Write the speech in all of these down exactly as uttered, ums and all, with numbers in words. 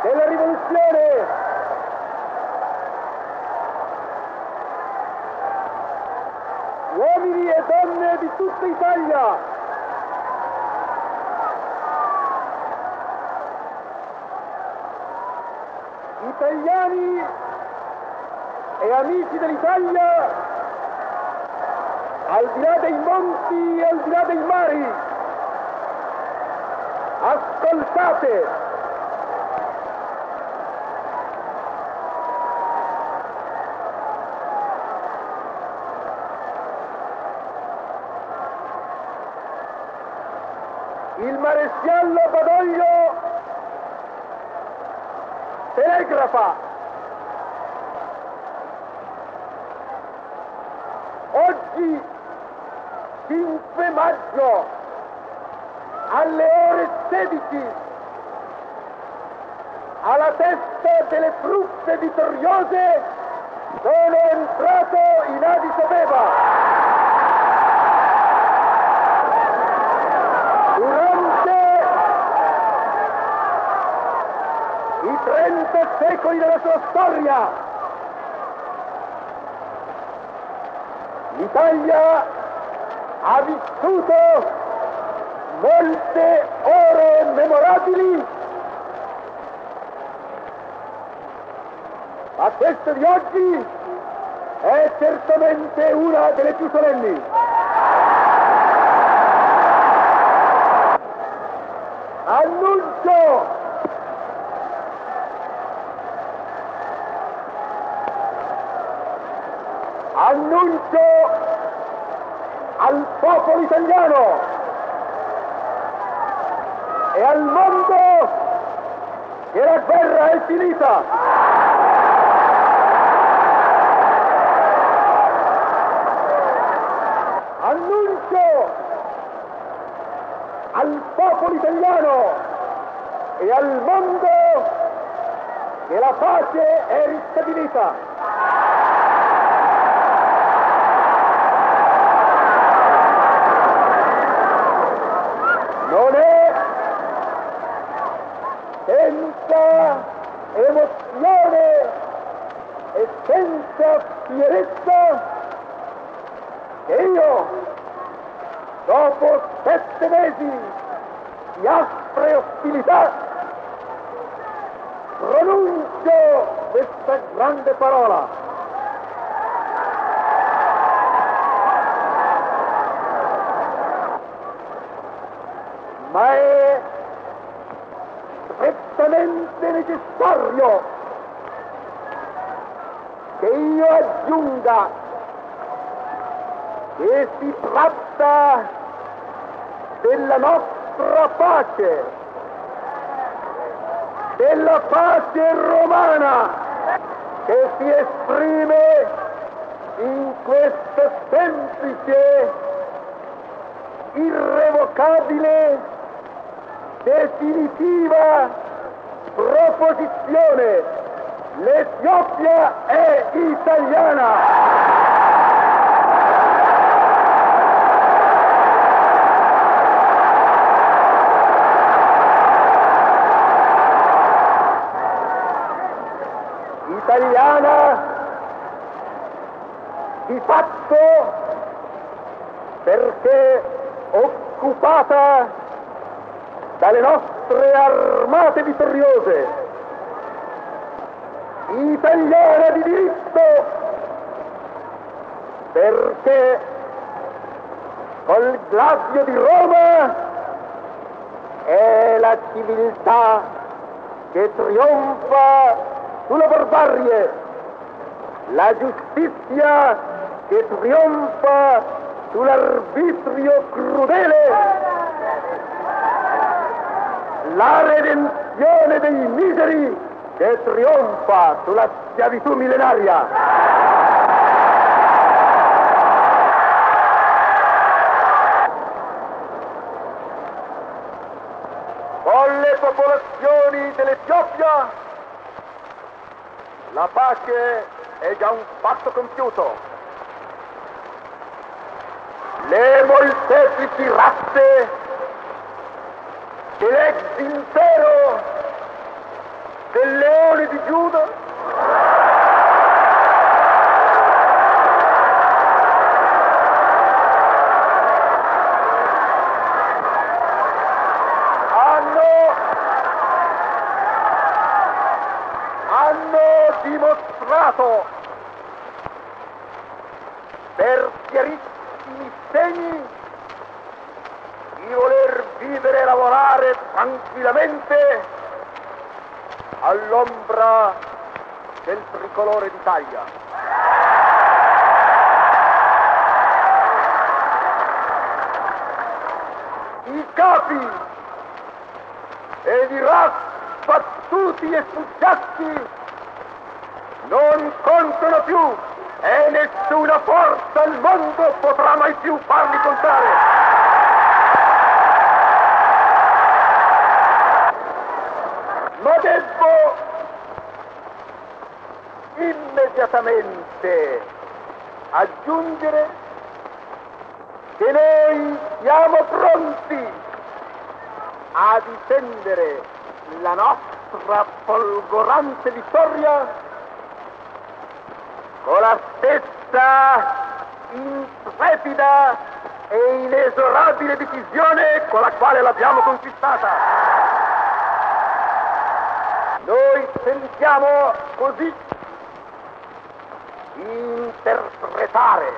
della rivoluzione, uomini e donne di tutta Italia, italiani e amici dell'Italia, al di là dei monti e al di là dei mari, ascoltate! Il maresciallo Badoglio telegrafa: oggi, cinque maggio, alle ore sedici, alla testa delle truppe vittoriose, sono entrato in Addis Abeba. Durante i trenta secoli della sua storia, l'Italia ha vissuto molte ore memorabili, ma questa di oggi è certamente una delle più solenni. Annuncio annuncio al popolo italiano e al mondo che la guerra è finita. Annuncio al popolo italiano e al mondo che la pace è ristabilita. Non è senza emozione e senza fierezza che io, dopo sette mesi di aspre ostilità, pronuncio questa grande parola. Ma è strettamente necessario che io aggiunga che si tratta della nostra pace, della pace romana, che si esprime in questa semplice, irrevocabile, definitiva proposizione: l'Etiopia è italiana. Italiana di fatto perché occupata dalle nostre armate vittoriose, italiana di diritto perché col Gladio di Roma è la civiltà che trionfa sulla barbarie, la giustizia che trionfa sull'arbitrio crudele, la redenzione dei miseri che trionfa sulla schiavitù millenaria. Con le popolazioni dell'Etiopia la pace è già un fatto compiuto. Le molteplici razze dell'ex impero dimostrato per chiarissimi segni di voler vivere e lavorare tranquillamente all'ombra del tricolore d'Italia. I capi ed i ras battuti e sfuggiati non contano più e nessuna forza al mondo potrà mai più farli contare. Ma devo immediatamente aggiungere che noi siamo pronti a difendere la nostra folgorante vittoria con la stessa intrepida e inesorabile decisione con la quale l'abbiamo conquistata. Noi sentiamo così interpretare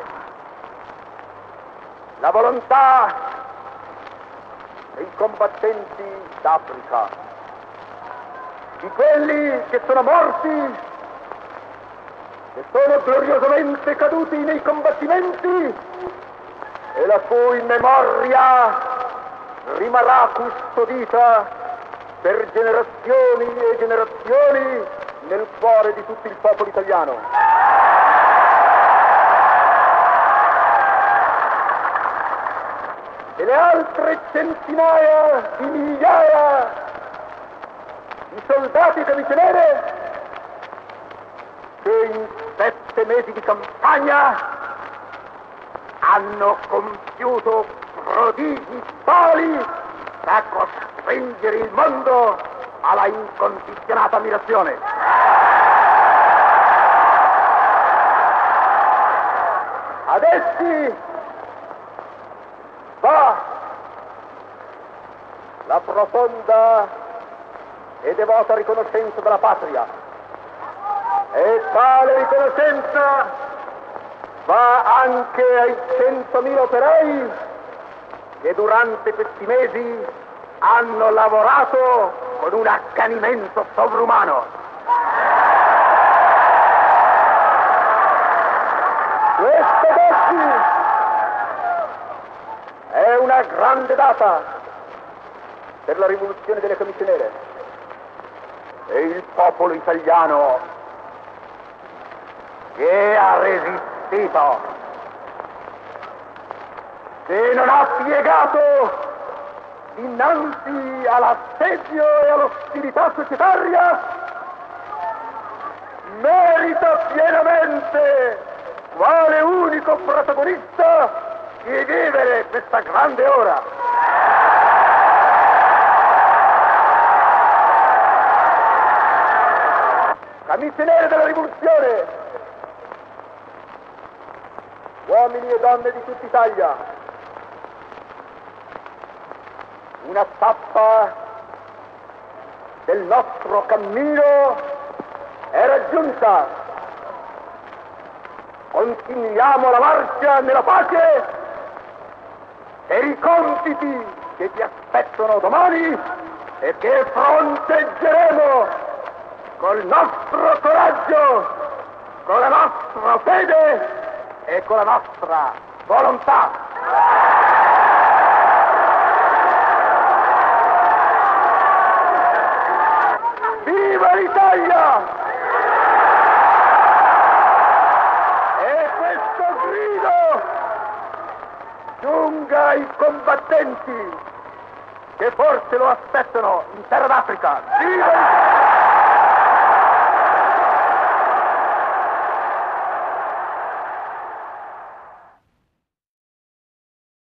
la volontà dei combattenti d'Africa, di quelli che sono morti, che sono gloriosamente caduti nei combattimenti e la cui memoria rimarrà custodita per generazioni e generazioni nel cuore di tutto il popolo italiano. E le altre centinaia di migliaia di soldati camicie nere che in sette mesi di campagna hanno compiuto prodigi tali da costringere il mondo alla incondizionata ammirazione. Ad essi va la profonda e devota riconoscenza della patria, e tale riconoscenza va anche ai centomila operai che durante questi mesi hanno lavorato con un accanimento sovrumano. Questa oggi è una grande data per la rivoluzione delle camicie nere e il popolo italiano che ha resistito, che non ha piegato innanzi all'assedio e all'ostilità societaria, merita pienamente, quale unico protagonista, di vivere questa grande ora. Camicie nere della rivoluzione, uomini e donne di tutta Italia, una tappa del nostro cammino è raggiunta. Continuiamo la marcia nella pace per i compiti che ci aspettano domani e che fronteggeremo col nostro coraggio, con la nostra fede e con la nostra volontà. Viva l'Italia! E questo grido giunga ai combattenti che forse lo aspettano in terra d'Africa. Viva l'Italia!